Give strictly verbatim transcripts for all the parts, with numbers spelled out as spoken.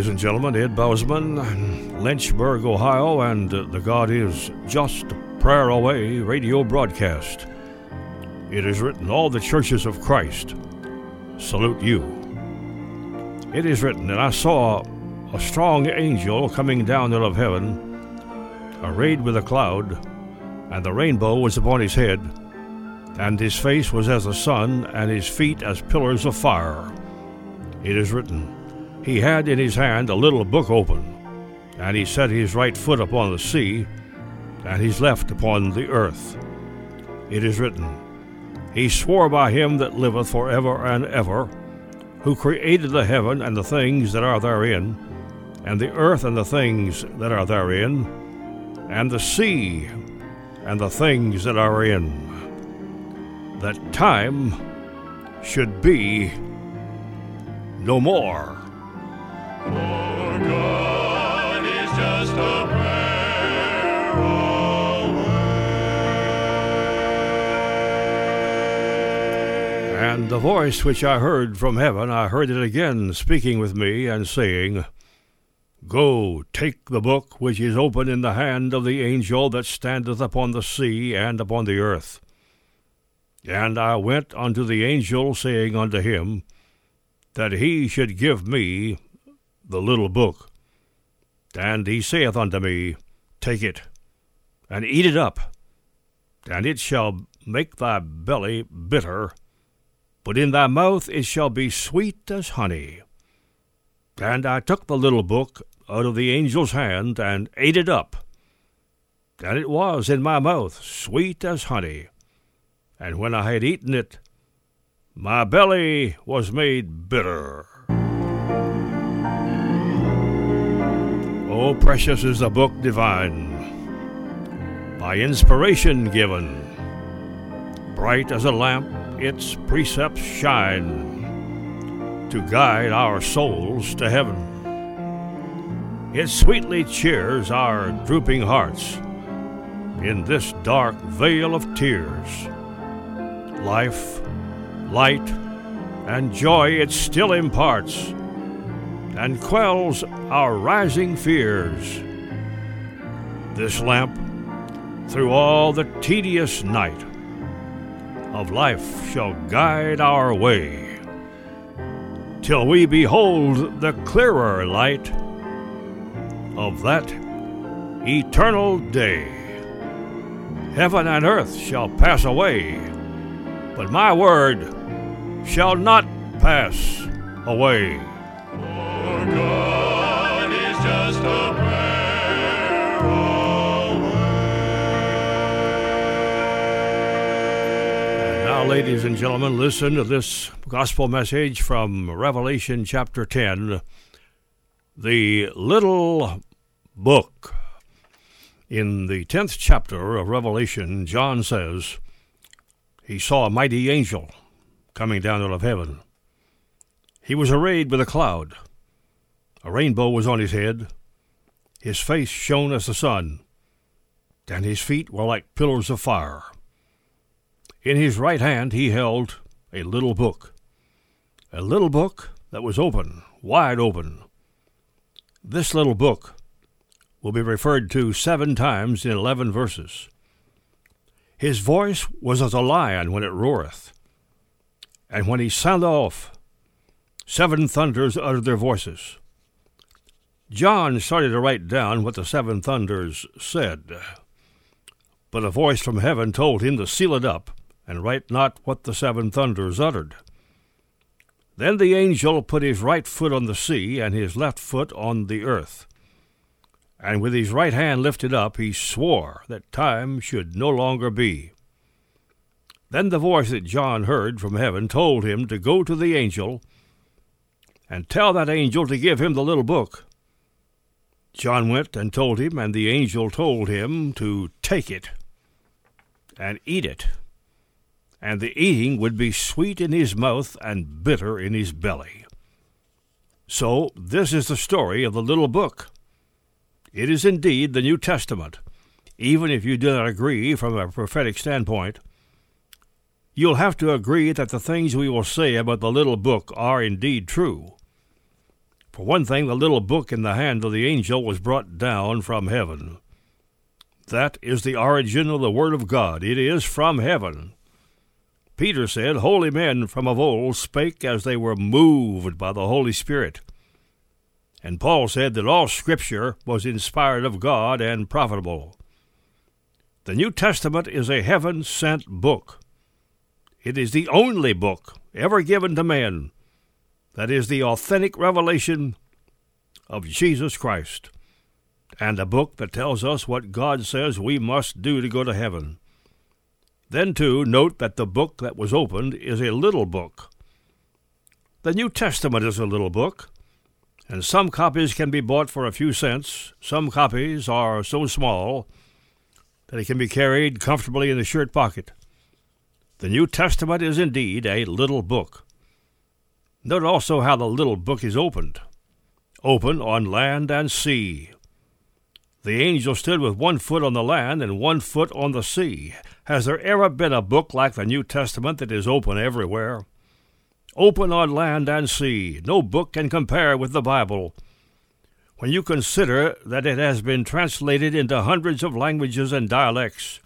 ladies and gentlemen, Ed Bousman, Lynchburg, Ohio, and uh, the God is Just a Prayer Away radio broadcast. It is written, all the churches of Christ salute you. It is written, and I saw a strong angel coming down out of heaven, arrayed with a cloud, and the rainbow was upon his head, and his face was as the sun, and his feet as pillars of fire. It is written, he had in his hand a little book open, and he set his right foot upon the sea, and his left upon the earth. It is written, he swore by him that liveth for ever and ever, who created the heaven and the things that are therein, and the earth and the things that are therein, and the sea and the things that are in, that time should be no more. For God is just a prayer away. And the voice which I heard from heaven, I heard it again speaking with me and saying, Go, take the book which is open in the hand of the angel that standeth upon the sea and upon the earth. And I went unto the angel, saying unto him, that he should give me the little book. And he saith unto me, Take it, and eat it up, and it shall make thy belly bitter, but in thy mouth it shall be sweet as honey. And I took the little book out of the angel's hand, and ate it up, and it was in my mouth sweet as honey. And when I had eaten it, my belly was made bitter. Oh, precious is the book divine, by inspiration given. Bright as a lamp its precepts shine, to guide our souls to heaven. It sweetly cheers our drooping hearts in this dark vale of tears. Life, light, and joy it still imparts, and quells our rising fears. This lamp, through all the tedious night of life, shall guide our way, till we behold the clearer light of that eternal day. Heaven and earth shall pass away, but my word shall not pass away. For God is just a prayer away. And now, ladies and gentlemen, listen to this gospel message from Revelation chapter ten, the little book. In the tenth chapter of Revelation, John says, he saw a mighty angel coming down out of heaven. He was arrayed with a cloud. A rainbow was on his head. His face shone as the sun, and his feet were like pillars of fire. In his right hand he held a little book, a little book that was open, wide open. This little book will be referred to seven times in eleven verses. His voice was as a lion when it roareth, and when he sounded off, seven thunders uttered their voices. John started to write down what the seven thunders said, but a voice from heaven told him to seal it up and write not what the seven thunders uttered. Then the angel put his right foot on the sea and his left foot on the earth, and with his right hand lifted up he swore that time should no longer be. Then the voice that John heard from heaven told him to go to the angel and tell that angel to give him the little book. John went and told him, and the angel told him to take it and eat it, and the eating would be sweet in his mouth and bitter in his belly. So this is the story of the little book. It is indeed the New Testament. Even if you do not agree from a prophetic standpoint, you'll have to agree that the things we will say about the little book are indeed true. For one thing, the little book in the hand of the angel was brought down from heaven. That is the origin of the Word of God. It is from heaven. Peter said, "Holy men from of old spake as they were moved by the Holy Spirit." And Paul said that all Scripture was inspired of God and profitable. The New Testament is a heaven-sent book. It is the only book ever given to men that is the authentic revelation of Jesus Christ, and a book that tells us what God says we must do to go to heaven. Then, too, note that the book that was opened is a little book. The New Testament is a little book, and some copies can be bought for a few cents. Some copies are so small that it can be carried comfortably in the shirt pocket. The New Testament is indeed a little book. Note also how the little book is opened. Open on land and sea. The angel stood with one foot on the land and one foot on the sea. Has there ever been a book like the New Testament that is open everywhere? Open on land and sea. No book can compare with the Bible. When you consider that it has been translated into hundreds of languages and dialects,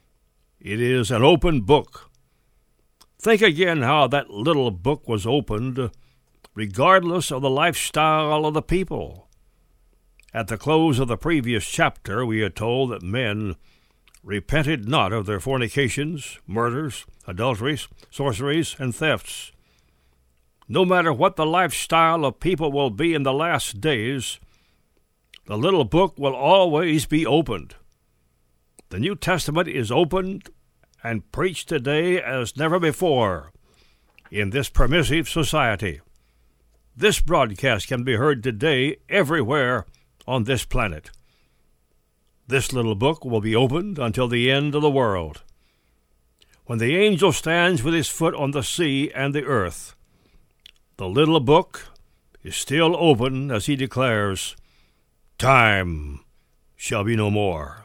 it is an open book. Think again how that little book was opened, regardless of the lifestyle of the people. At the close of the previous chapter, we are told that men repented not of their fornications, murders, adulteries, sorceries, and thefts. No matter what the lifestyle of people will be in the last days, the little book will always be opened. The New Testament is opened and preached today as never before in this permissive society. This broadcast can be heard today everywhere on this planet. This little book will be opened until the end of the world. When the angel stands with his foot on the sea and the earth, the little book is still open as he declares, "Time shall be no more."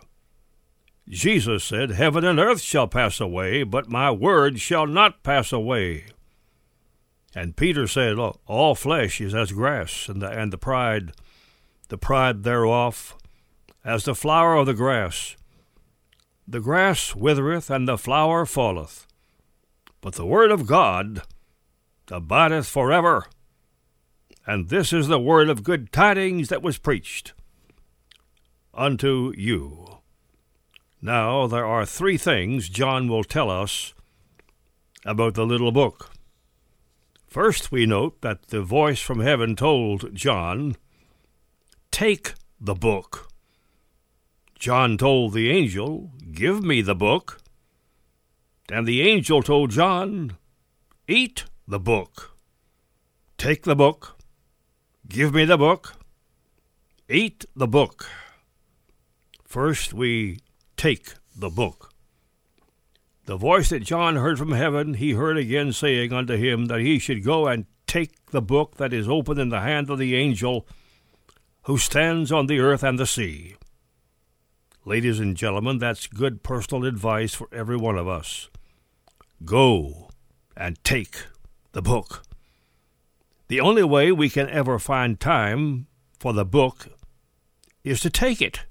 Jesus said, "Heaven and earth shall pass away, but my word shall not pass away." And Peter said, "All flesh is as grass, and the, and the pride, the pride thereof, as the flower of the grass. The grass withereth, and the flower falleth, but the word of God abideth forever." And this is the word of good tidings that was preached unto you. Now there are three things John will tell us about the little book. First, we note that the voice from heaven told John, "Take the book." John told the angel, "Give me the book." And the angel told John, "Eat the book." Take the book, give me the book, eat the book. First, we take the book. The voice that John heard from heaven, he heard again saying unto him that he should go and take the book that is open in the hand of the angel who stands on the earth and the sea. Ladies and gentlemen, that's good personal advice for every one of us. Go and take the book. The only way we can ever find time for the book is to take it.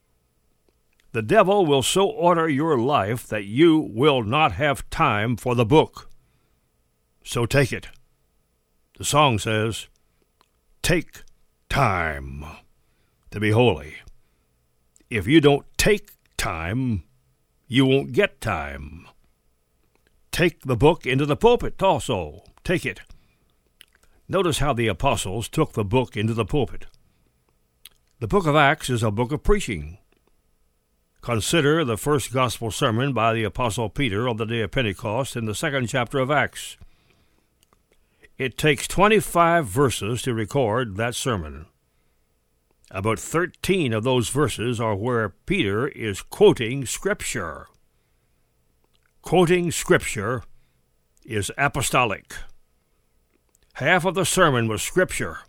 The devil will so order your life that you will not have time for the book. So take it. The song says, "Take time to be holy." If you don't take time, you won't get time. Take the book into the pulpit also. Take it. Notice how the apostles took the book into the pulpit. The book of Acts is a book of preaching. Consider the first gospel sermon by the apostle Peter on the day of Pentecost in the second chapter of Acts. It takes twenty-five verses to record that sermon. About thirteen of those verses are where Peter is quoting Scripture. Quoting Scripture is apostolic. Half of the sermon was Scripture.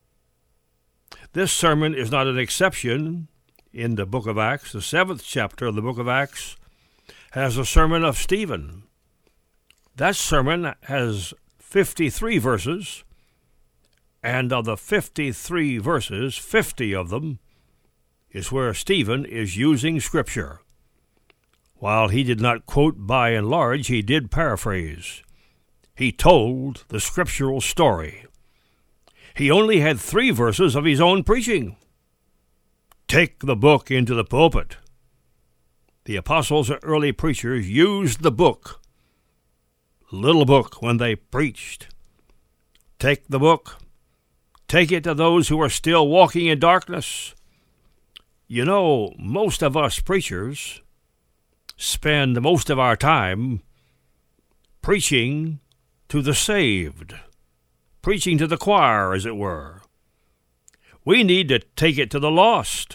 This sermon is not an exception in the book of Acts. The seventh chapter of the book of Acts has a sermon of Stephen. That sermon has fifty-three verses, And of the fifty-three verses, fifty of them is where Stephen is using Scripture. While he did not quote by and large, he did paraphrase. He told the scriptural story. He only had three verses of his own preaching. Take the book into the pulpit. The apostles and early preachers used the book, little book, when they preached. Take the book. Take it to those who are still walking in darkness. You know, most of us preachers spend most of our time preaching to the saved, preaching to the choir, as it were. We need to take it to the lost.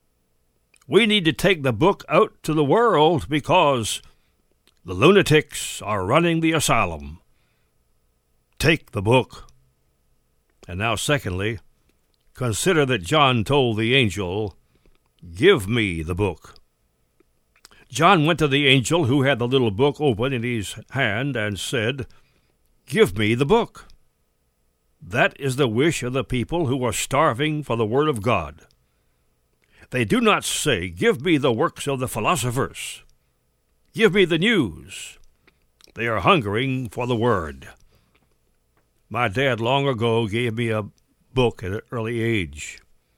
We need to take the book out to the world because the lunatics are running the asylum. Take the book. And now, secondly, consider that John told the angel, "Give me the book." John went to the angel who had the little book open in his hand and said, "Give me the book." That is the wish of the people who are starving for the Word of God. They do not say, "Give me the works of the philosophers. Give me the news." They are hungering for the Word. My dad long ago gave me a book at an early age.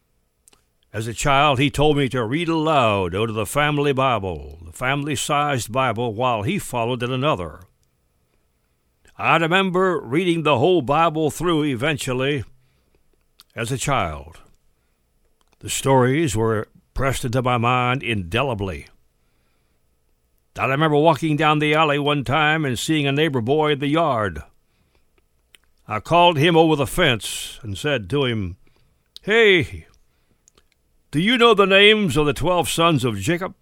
As a child, he told me to read aloud out of the family Bible, the family-sized Bible, while he followed in another. I remember reading the whole Bible through eventually as a child. The stories were pressed into my mind indelibly. I remember walking down the alley one time and seeing a neighbor boy in the yard. I called him over the fence and said to him, "Hey, do you know the names of the twelve sons of Jacob?"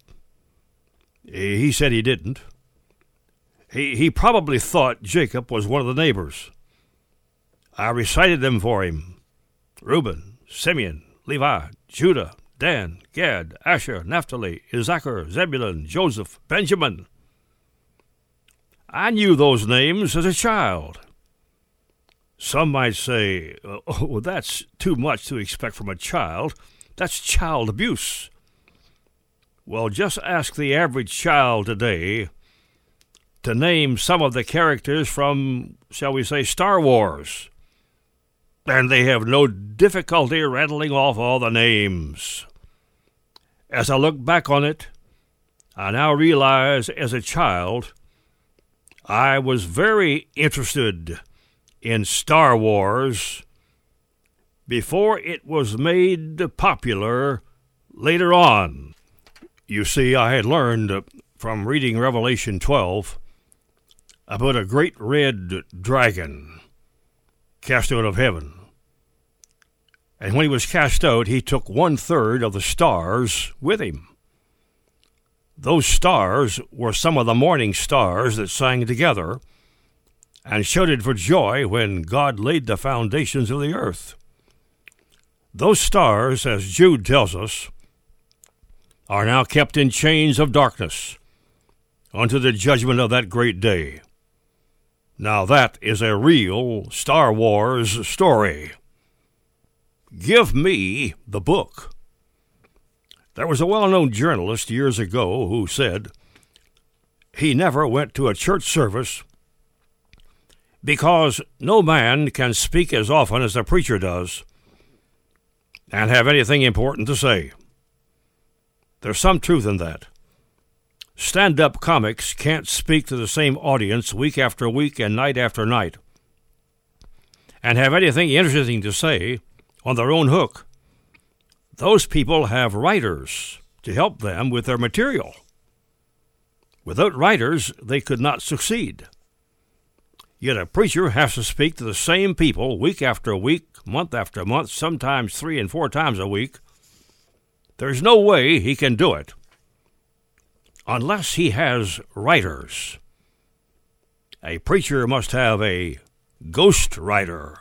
He said he didn't. He, he probably thought Jacob was one of the neighbors. I recited them for him. Reuben, Simeon, Levi, Judah, Dan, Gad, Asher, Naphtali, Issachar, Zebulun, Joseph, Benjamin. I knew those names as a child. Some might say, "Oh, that's too much to expect from a child. That's child abuse." Well, just ask the average child today to name some of the characters from, shall we say, Star Wars, and they have no difficulty rattling off all the names. As I look back on it, I now realize as a child I was very interested in Star Wars before it was made popular later on. You see, I had learned from reading Revelation twelve about a great red dragon cast out of heaven. And when he was cast out, he took one-third of the stars with him. Those stars were some of the morning stars that sang together and shouted for joy when God laid the foundations of the earth. Those stars, as Jude tells us, are now kept in chains of darkness unto the judgment of that great day. Now that is a real Star Wars story. Give me the book. There was a well-known journalist years ago who said he never went to a church service because no man can speak as often as the preacher does and have anything important to say. There's some truth in that. Stand-up comics can't speak to the same audience week after week and night after night and have anything interesting to say on their own hook. Those people have writers to help them with their material. Without writers, they could not succeed. Yet a preacher has to speak to the same people week after week, month after month, sometimes three and four times a week. There's no way he can do it unless he has writers. A preacher must have a ghost writer.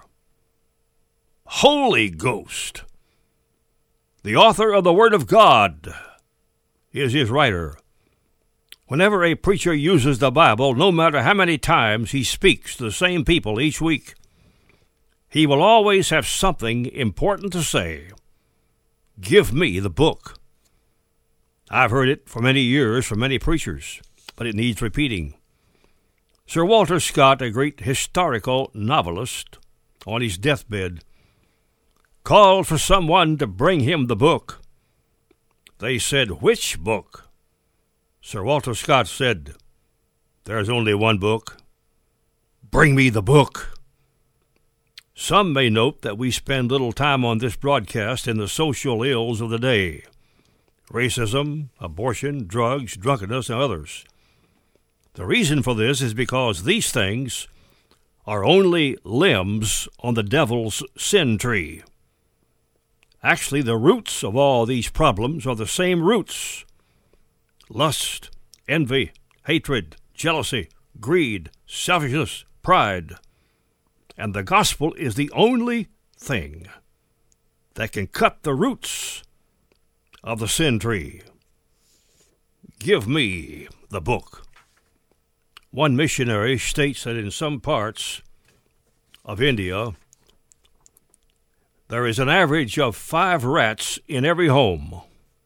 Holy Ghost. The author of the Word of God is his writer. Whenever a preacher uses the Bible, no matter how many times he speaks to the same people each week, he will always have something important to say. Give me the book. I've heard it for many years from many preachers, but it needs repeating. Sir Walter Scott, a great historical novelist, on his deathbed, called for someone to bring him the book. They said, "Which book?" Sir Walter Scott said, "There's only one book. Bring me the book." Some may note that we spend little time on this broadcast in the social ills of the day: racism, abortion, drugs, drunkenness, and others. The reason for this is because these things are only limbs on the devil's sin tree. Actually, the roots of all these problems are the same roots: lust, envy, hatred, jealousy, greed, selfishness, pride. And the gospel is the only thing that can cut the roots of the sin tree. Give me the book. One missionary states that in some parts of India, there is an average of five rats in every home.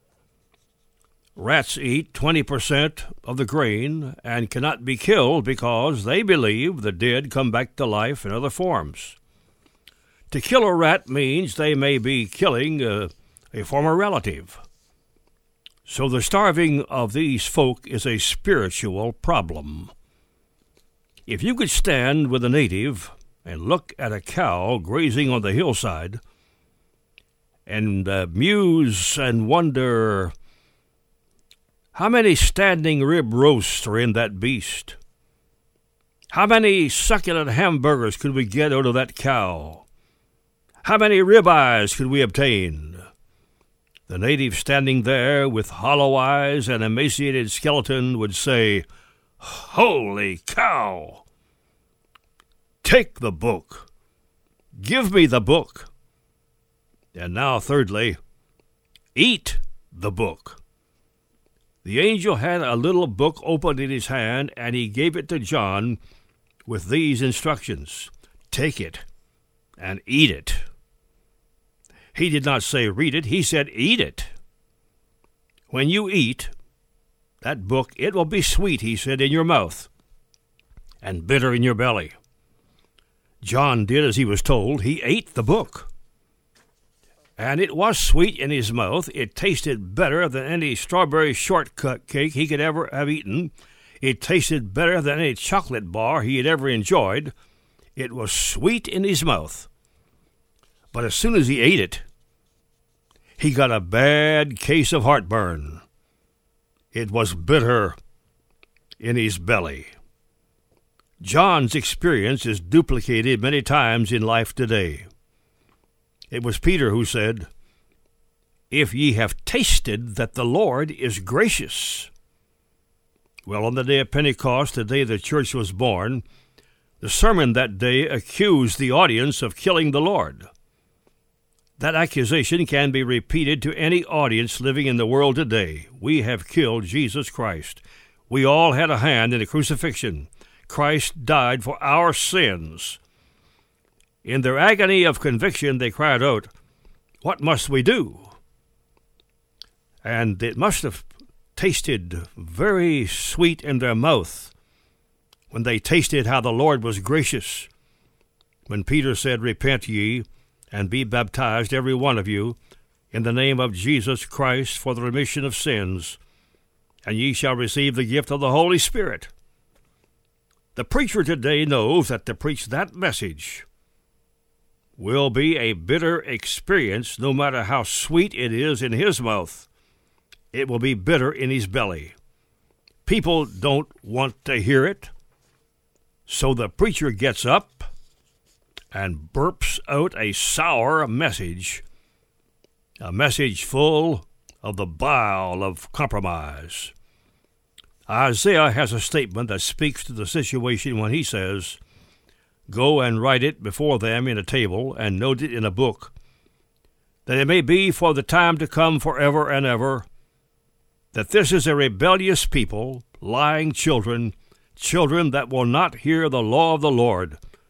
Rats eat twenty percent of the grain and cannot be killed because they believe the dead come back to life in other forms. To kill a rat means they may be killing a, a former relative. So the starving of these folk is a spiritual problem. If you could stand with a native and look at a cow grazing on the hillside and uh, muse and wonder, how many standing rib roasts are in that beast? How many succulent hamburgers could we get out of that cow? How many ribeyes could we obtain? The native standing there with hollow eyes and emaciated skeleton would say, "Holy cow! Take the book. Give me the book. And now, thirdly, eat the book." The angel had a little book opened in his hand, and he gave it to John with these instructions: "Take it and eat it." He did not say read it, he said eat it. When you eat that book, it will be sweet, he said, in your mouth, and bitter in your belly. John did as he was told. He ate the book. And it was sweet in his mouth. It tasted better than any strawberry shortcut cake he could ever have eaten. It tasted better than any chocolate bar he had ever enjoyed. It was sweet in his mouth. But as soon as he ate it, he got a bad case of heartburn. It was bitter in his belly. John's experience is duplicated many times in life today. It was Peter who said, "If ye have tasted that the Lord is gracious." Well, on the day of Pentecost, the day the church was born, the sermon that day accused the audience of killing the Lord. That accusation can be repeated to any audience living in the world today. We have killed Jesus Christ. We all had a hand in the crucifixion. Christ died for our sins. In their agony of conviction, they cried out, "What must we do?" And it must have tasted very sweet in their mouth when they tasted how the Lord was gracious. When Peter said, "Repent ye, and be baptized, every one of you, in the name of Jesus Christ for the remission of sins, and ye shall receive the gift of the Holy Spirit." The preacher today knows that to preach that message will be a bitter experience, no matter how sweet it is in his mouth. It will be bitter in his belly. People don't want to hear it, so the preacher gets up and burps out a sour message, a message full of the bile of compromise. Isaiah has a statement that speaks to the situation when he says, "Go and write it before them in a table, and note it in a book, that it may be for the time to come forever and ever, that this is a rebellious people, lying children, children that will not hear the law of the Lord,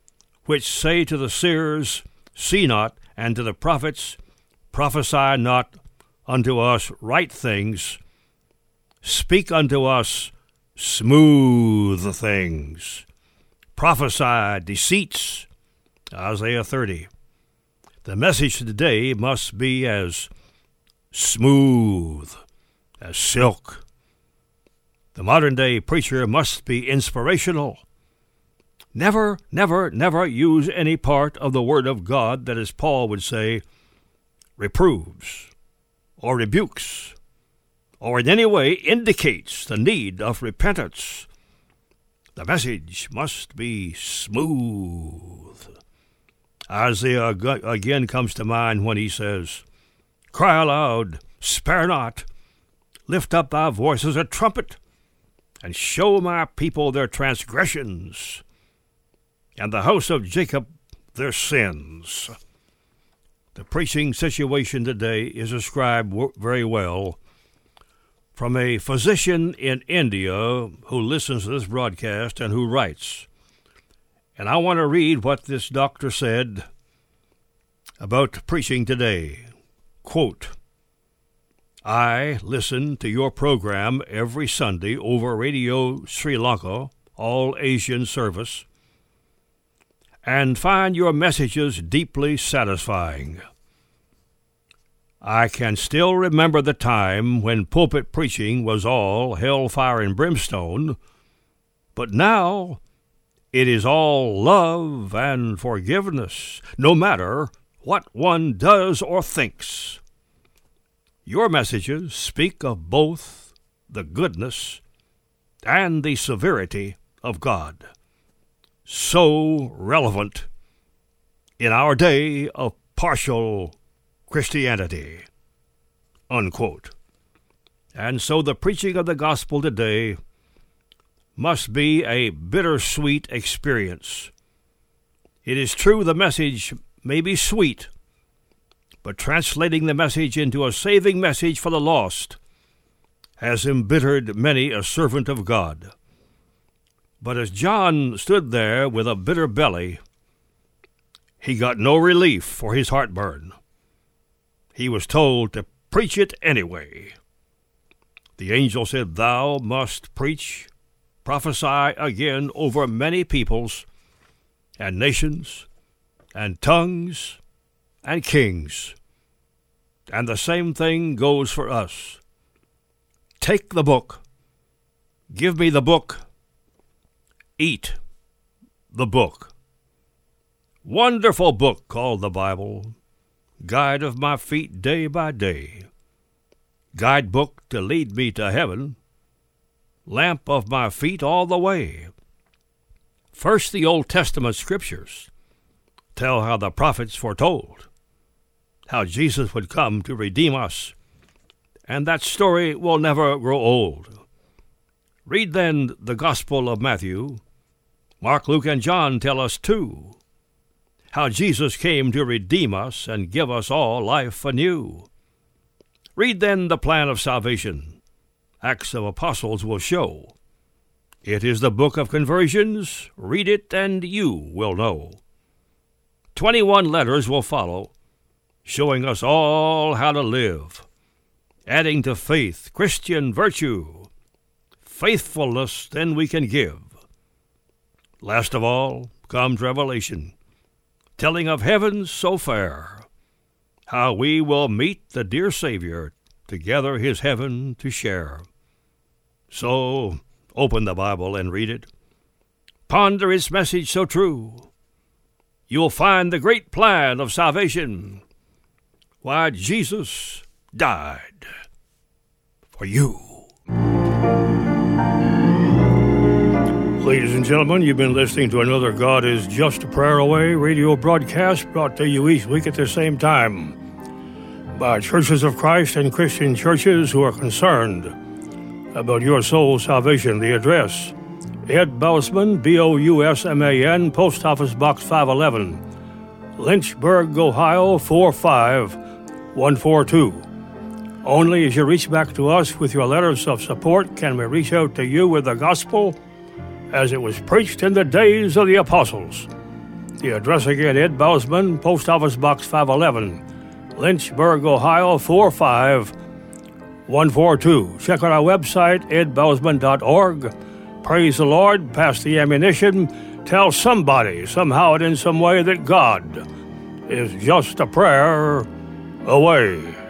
which say to the seers, See not, and to the prophets, Prophesy not unto us right things, speak unto us smooth things, prophesy deceits. Isaiah thirty. The message today must be as smooth as silk. The modern-day preacher must be inspirational. Never, never, never use any part of the Word of God that, as Paul would say, reproves or rebukes or in any way indicates the need of repentance. The message must be smooth. Isaiah again comes to mind when he says, Cry aloud, spare not, lift up thy voice as a trumpet, and show my people their transgressions, and the house of Jacob their sins. The preaching situation today is described very well from a physician in India who listens to this broadcast and who writes. And I want to read what this doctor said about preaching today. Quote, I listen to your program every Sunday over Radio Sri Lanka, all Asian service, and find your messages deeply satisfying. I can still remember the time when pulpit preaching was all hellfire and brimstone, but now it is all love and forgiveness, no matter what one does or thinks. Your messages speak of both the goodness and the severity of God. So relevant in our day of partial Christianity, unquote. And so the preaching of the gospel today must be a bittersweet experience. It is true the message may be sweet, but translating the message into a saving message for the lost has embittered many a servant of God. But as John stood there with a bitter belly, he got no relief for his heartburn. He was told to preach it anyway. The angel said, Thou must preach, prophesy again over many peoples and nations and tongues and kings. And the same thing goes for us. Take the book. Give me the book. Eat the book. Wonderful book called the Bible, guide of my feet day by day, guidebook to lead me to heaven, lamp of my feet all the way. First, the Old Testament scriptures tell how the prophets foretold how Jesus would come to redeem us, and that story will never grow old. Read then the Gospel of Matthew. Mark, Luke, and John tell us, too, how Jesus came to redeem us and give us all life anew. Read then the plan of salvation. Acts of Apostles will show. It is the book of conversions. Read it, and you will know. Twenty-one letters will follow, showing us all how to live, adding to faith Christian virtue, faithfulness then we can give. Last of all comes Revelation, telling of heaven so fair, how we will meet the dear Savior, together his heaven to share. So open the Bible and read it. Ponder its message so true. You'll find the great plan of salvation, why Jesus died for you. Ladies and gentlemen, you've been listening to another God is Just a Prayer Away radio broadcast brought to you each week at the same time by Churches of Christ and Christian churches who are concerned about your soul's salvation. The address, Ed Bousman, B O U S M A N, Post Office Box five eleven, Lynchburg, Ohio, four five one four two. Only as you reach back to us with your letters of support can we reach out to you with the gospel as it was preached in the days of the apostles. The address again, Ed Bousman, Post Office Box five eleven, Lynchburg, Ohio four five one four two. Check out our website, ed bousman dot org. Praise the Lord, pass the ammunition, tell somebody, somehow and in some way, that God is just a prayer away.